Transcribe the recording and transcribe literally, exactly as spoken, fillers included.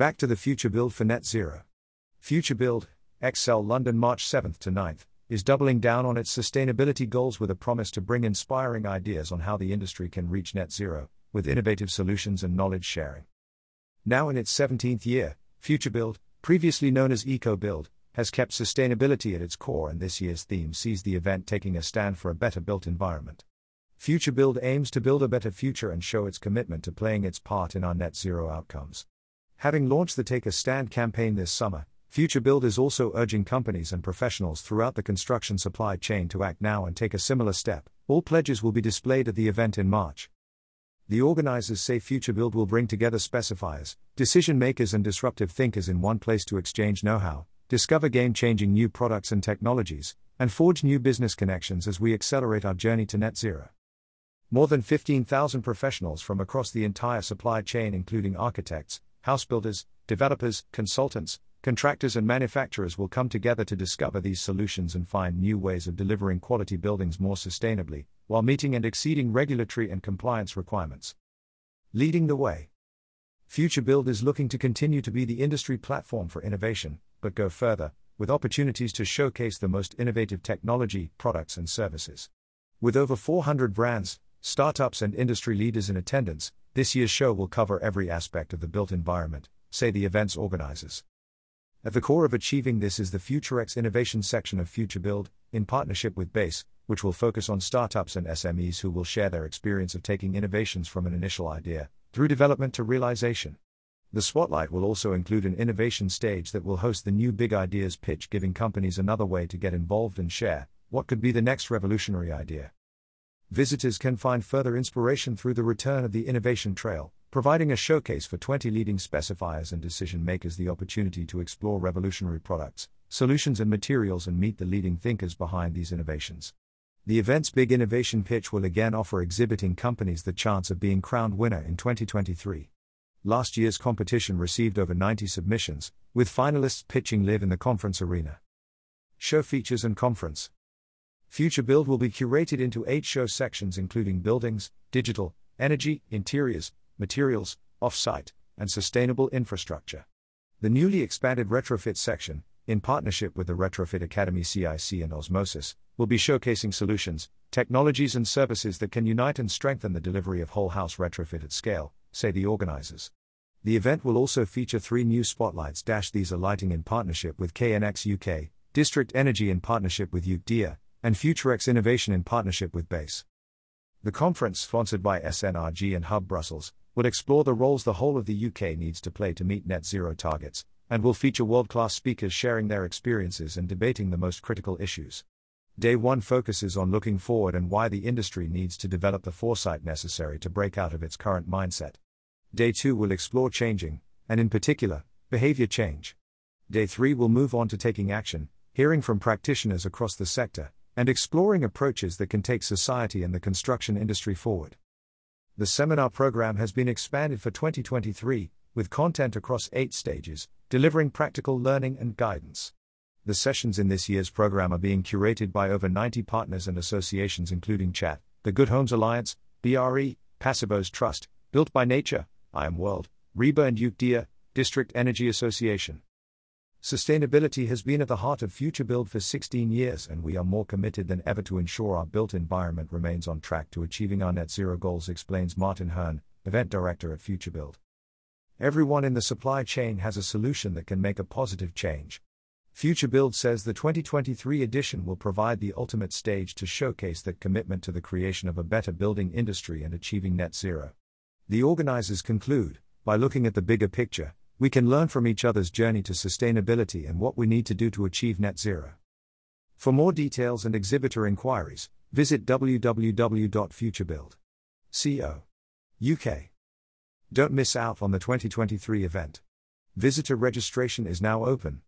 Back to the Future Build for Net Zero. Future Build, Excel London March seventh to ninth, is doubling down on its sustainability goals with a promise to bring inspiring ideas on how the industry can reach net zero, with innovative solutions and knowledge sharing. Now in its seventeenth year, Future Build, previously known as Eco Build, has kept sustainability at its core, and this year's theme sees the event taking a stand for a better built environment. Future Build aims to build a better future and show its commitment to playing its part in our net zero outcomes. Having launched the Take a Stand campaign this summer, Future Build is also urging companies and professionals throughout the construction supply chain to act now and take a similar step. All pledges will be displayed at the event in March. The organizers say Future Build will bring together specifiers, decision makers and disruptive thinkers in one place to exchange know-how, discover game-changing new products and technologies, and forge new business connections as we accelerate our journey to net zero. More than fifteen thousand professionals from across the entire supply chain, including architects, house builders, developers, consultants, contractors and manufacturers, will come together to discover these solutions and find new ways of delivering quality buildings more sustainably, while meeting and exceeding regulatory and compliance requirements. Leading the way. Future Build is looking to continue to be the industry platform for innovation, but go further, with opportunities to showcase the most innovative technology, products and services. With over four hundred brands, startups and industry leaders in attendance, this year's show will cover every aspect of the built environment, say the event's organizers. At the core of achieving this is the FutureX Innovation section of Future Build, in partnership with BASE, which will focus on startups and S M Es who will share their experience of taking innovations from an initial idea, through development to realization. The spotlight will also include an innovation stage that will host the new Big Ideas pitch, giving companies another way to get involved and share what could be the next revolutionary idea. Visitors can find further inspiration through the return of the Innovation Trail, providing a showcase for twenty leading specifiers and decision makers the opportunity to explore revolutionary products, solutions and materials and meet the leading thinkers behind these innovations. The event's Big Innovation Pitch will again offer exhibiting companies the chance of being crowned winner in twenty twenty-three. Last year's competition received over ninety submissions, with finalists pitching live in the conference arena. Show features and conference. Future Build will be curated into eight show sections, including buildings, digital, energy, interiors, materials, off-site, and sustainable infrastructure. The newly expanded Retrofit section, in partnership with the Retrofit Academy C I C and Osmosis, will be showcasing solutions, technologies and services that can unite and strengthen the delivery of whole-house retrofit at scale, say the organizers. The event will also feature three new spotlights. These are lighting in partnership with K N X U K, District Energy in partnership with U K D I A, and FutureX Innovation in partnership with BASE. The conference, sponsored by S N R G and Hub Brussels, will explore the roles the whole of the U K needs to play to meet net zero targets, and will feature world-class speakers sharing their experiences and debating the most critical issues. Day one focuses on looking forward and why the industry needs to develop the foresight necessary to break out of its current mindset. Day two will explore changing, and in particular, behavior change. Day three will move on to taking action, hearing from practitioners across the sector, and exploring approaches that can take society and the construction industry forward. The seminar program has been expanded for twenty twenty-three, with content across eight stages, delivering practical learning and guidance. The sessions in this year's program are being curated by over ninety partners and associations, including Chat, the Good Homes Alliance, B R E, Passivos Trust, Built by Nature, I Am World, REBA and U K D I A, District Energy Association. Sustainability has been at the heart of Future Build for sixteen years, and we are more committed than ever to ensure our built environment remains on track to achieving our net zero goals, explains Martin Hearn, Event Director at Future Build. Everyone in the supply chain has a solution that can make a positive change. Future Build says the twenty twenty-three edition will provide the ultimate stage to showcase that commitment to the creation of a better building industry and achieving net zero. The organizers conclude, by looking at the bigger picture, we can learn from each other's journey to sustainability and what we need to do to achieve net zero. For more details and exhibitor inquiries, visit w w w dot future build dot co dot u k. Don't miss out on the twenty twenty-three event. Visitor registration is now open.